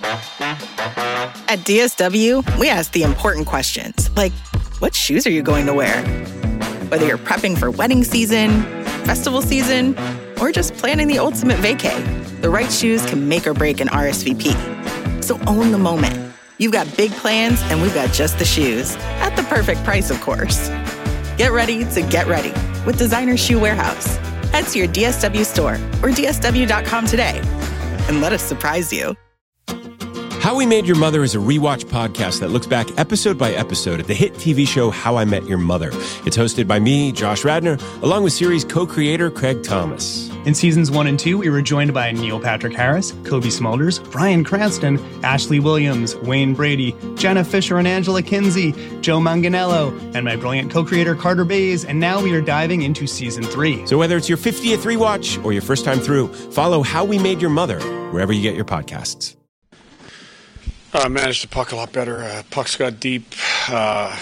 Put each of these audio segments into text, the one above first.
At DSW, we ask the important questions, like, what shoes are you going to wear? Whether you're prepping for wedding season, festival season, or just planning the ultimate vacay, the right shoes can make or break an RSVP. So own the moment. You've got big plans, and we've got just the shoes. At the perfect price, of course. Get ready to get ready with Designer Shoe Warehouse. Head to your DSW store or DSW.com today and let us surprise you. How We Made Your Mother is a rewatch podcast that looks back episode by episode at the hit TV show How I Met Your Mother. It's hosted by me, Josh Radnor, along with series co-creator Craig Thomas. In seasons 1 and 2, we were joined by Neil Patrick Harris, Kobe Smulders, Bryan Cranston, Ashley Williams, Wayne Brady, Jenna Fisher and Angela Kinsey, Joe Manganiello, and my brilliant co-creator Carter Bays, and now we are diving into season 3. So whether it's your 50th rewatch or your first time through, follow How We Made Your Mother wherever you get your podcasts. Managed the puck a lot better. Pucks got deep. I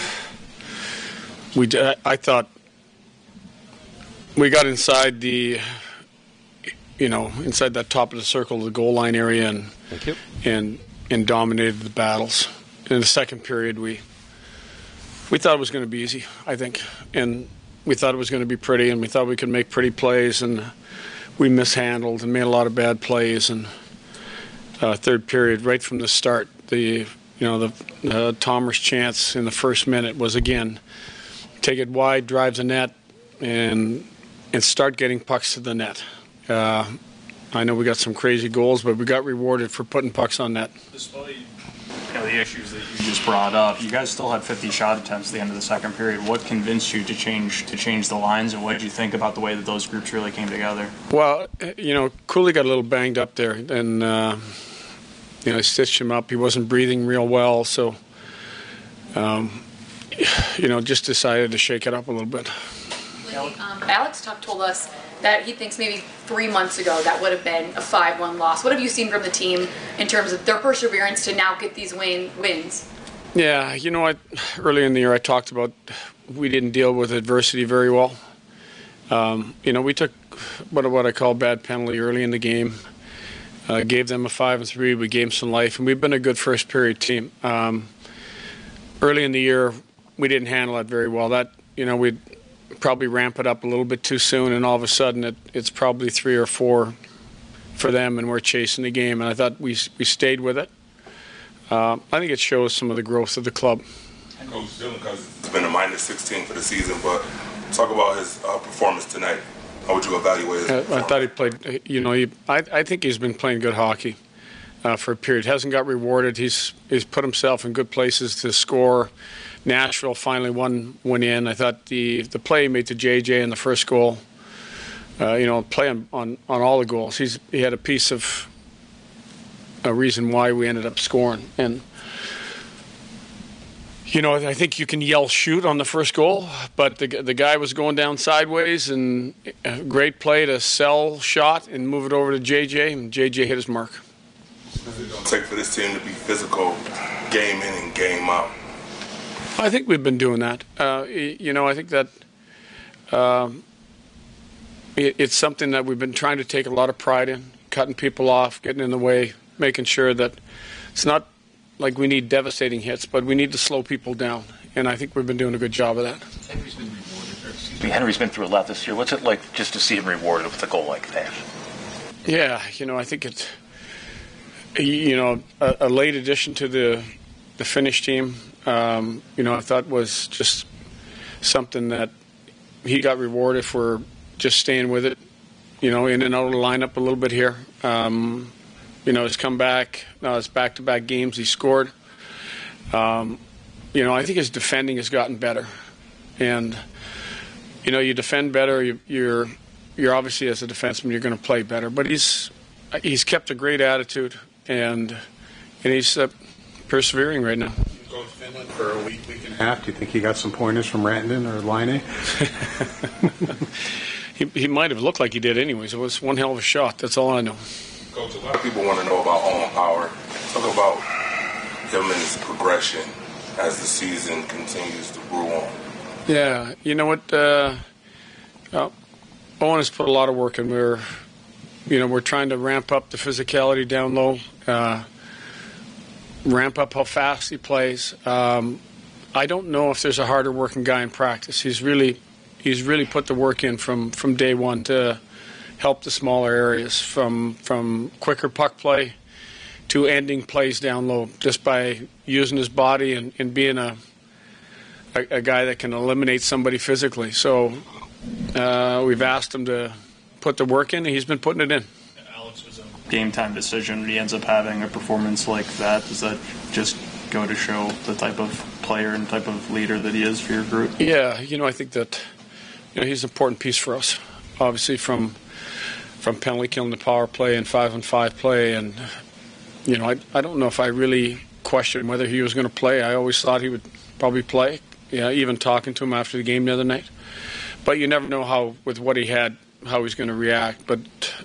thought we got inside inside that top of the circle, the goal line area, and dominated the battles. In the second period, we thought it was going to be easy, I think, and we thought it was going to be pretty, and we thought we could make pretty plays, and we mishandled and made a lot of bad plays. And third period, right from the start, the Thomas chance in the first minute was, again, take it wide, drive the net, and start getting pucks to the net. I know we got some crazy goals, but we got rewarded for putting pucks on net. Despite the issues that you just brought up, you guys still had 50 shot attempts at the end of the second period. What convinced you to change the lines, and what did you think about the way that those groups really came together? Well, Cooley got a little banged up there, and I stitched him up. He wasn't breathing real well, so just decided to shake it up a little bit. Alex Tuck told us that he thinks maybe 3 months ago that would have been a 5-1 loss. What have you seen from the team in terms of their perseverance to now get these wins? Yeah, early in the year I talked about we didn't deal with adversity very well. We took what I call bad penalty early in the game. Gave them a 5-3. We gave them some life, and we've been a good first period team. Early in the year, we didn't handle it very well. We'd probably ramp it up a little bit too soon, and all of a sudden it's probably 3 or 4 for them, and we're chasing the game. And I thought we stayed with it. I think it shows some of the growth of the club. Coach Dylan Cozens has been a -16 for the season, but talk about his performance tonight. How would you evaluate it? I thought he played. I think he's been playing good hockey for a period. Hasn't got rewarded. He's put himself in good places to score. Nashville finally won in. I thought the play he made to JJ in the first goal. Play on all the goals. He had a piece of a reason why we ended up scoring. And I think you can yell shoot on the first goal, but the guy was going down sideways, and a great play to sell shot and move it over to JJ, and JJ hit his mark. What does it going to take for this team to be physical game in and game out? I think we've been doing that. I think that it's something that we've been trying to take a lot of pride in, cutting people off, getting in the way, making sure that it's not like we need devastating hits, but we need to slow people down, and I think we've been doing a good job of that. Henry's been through a lot this year. What's it like just to see him rewarded with a goal like that? Yeah, I think it's a late addition to the Finnish team. I thought was just something that he got rewarded for just staying with it. In and out of the lineup a little bit here. He's come back. His back-to-back games he scored. I think his defending has gotten better, and you defend better. You're obviously, as a defenseman, you're going to play better. But he's kept a great attitude, and he's persevering right now. Go to Finland for a week and a half. Do you think he got some pointers from Rantanen or Laine? He might have looked like he did anyways. It was one hell of a shot. That's all I know. Coach, a lot of people want to know about Owen Power. Talk about him and his progression as the season continues to brew on. Yeah, you know what? Owen has put a lot of work in. We're trying to ramp up the physicality down low. ramp up how fast he plays. I don't know if there's a harder working guy in practice. He's really put the work in from day one to help the smaller areas, from quicker puck play to ending plays down low, just by using his body and being a guy that can eliminate somebody physically. So we've asked him to put the work in, and he's been putting it in. Alex was a game-time decision. He ends up having a performance like that. Does that just go to show the type of player and type of leader that he is for your group? Yeah, I think that he's an important piece for us. Obviously, from penalty killing to power play and 5-on-5 play, and I don't know if I really questioned whether he was going to play. I always thought he would probably play. Yeah, even talking to him after the game the other night. But you never know how with what he had, how he's going to react. But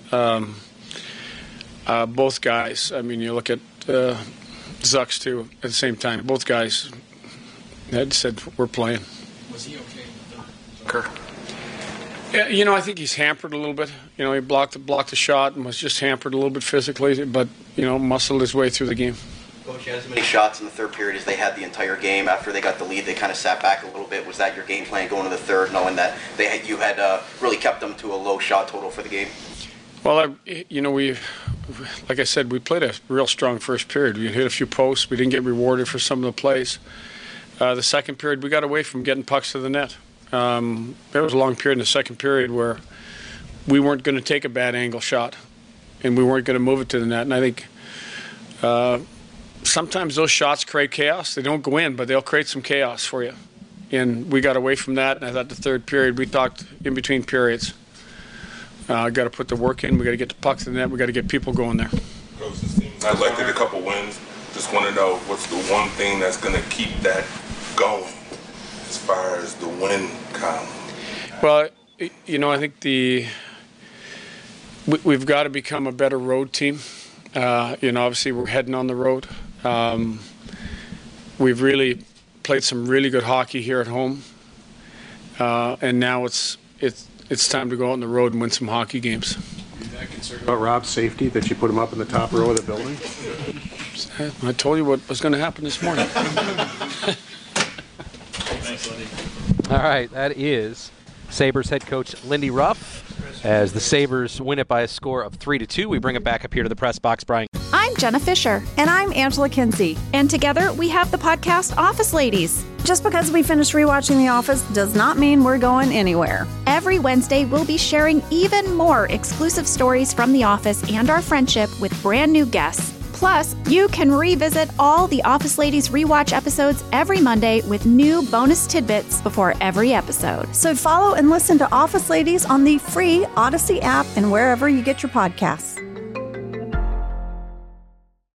both guys. I mean, you look at Zucks too. At the same time, both guys had said we're playing. Was he okay with Kirk? Yeah, I think he's hampered a little bit. He blocked the shot and was just hampered a little bit physically, but muscled his way through the game. Coach, you had as many shots in the third period as they had the entire game. After they got the lead, they kind of sat back a little bit. Was that your game plan going to the third, knowing that you had really kept them to a low shot total for the game? Well, we, like I said, we played a real strong first period. We hit a few posts. We didn't get rewarded for some of the plays. The second period, we got away from getting pucks to the net. There was a long period in the second period where we weren't going to take a bad angle shot, and we weren't going to move it to the net. And I think sometimes those shots create chaos. They don't go in, but they'll create some chaos for you. And we got away from that, and I thought the third period, we talked in between periods. Got to put the work in. We got to get the puck to the net. We got to get people going there. Coach, this team neglected a couple wins. Just want to know what's the one thing that's going to keep that going as far as the win column? Well, I think we've got to become a better road team. Obviously we're heading on the road. We've really played some really good hockey here at home, and now it's time to go out on the road and win some hockey games. Are you that concerned about Rob's safety that you put him up in the top row of the building? I told you what was going to happen this morning. All right, that is Sabres head coach Lindy Ruff. As the Sabres win it by a score of 3-2, we bring it back up here to the press box. Brian. I'm Jenna Fisher. And I'm Angela Kinsey. And together we have the podcast Office Ladies. Just because we finished rewatching The Office does not mean we're going anywhere. Every Wednesday, we'll be sharing even more exclusive stories from The Office and our friendship with brand new guests. Plus, you can revisit all the Office Ladies rewatch episodes every Monday with new bonus tidbits before every episode. So follow and listen to Office Ladies on the free Odyssey app and wherever you get your podcasts.